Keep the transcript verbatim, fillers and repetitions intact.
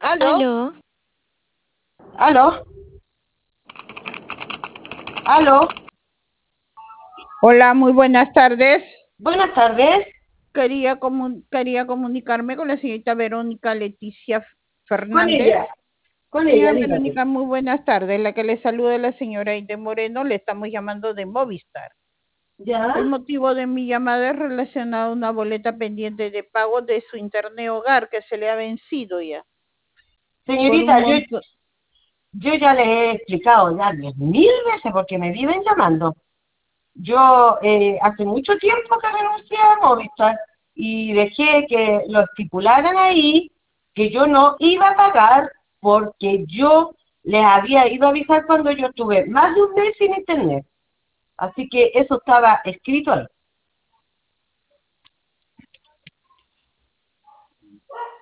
¿Aló? Aló, ¿Aló? ¿Aló? Hola, muy buenas tardes. Buenas tardes. Quería, comu- quería comunicarme con la señorita Verónica Leticia Con Fernández. ella, con ella, Señora dígame. Verónica, muy buenas tardes. La que le saluda es la señora Aide Moreno. Le estamos llamando de Movistar. ¿Ya? El motivo de mi llamada es relacionado a una boleta pendiente de pago de su internet hogar que se le ha vencido ya. Por un Señorita, yo, monto. yo ya le he explicado ya diez mil veces porque me viven llamando. Yo eh, hace mucho tiempo que renuncié a Movistar y dejé que lo estipularan ahí que yo no iba a pagar porque yo les había ido a avisar cuando yo estuve más de un mes sin internet. Así que eso estaba escrito ahí.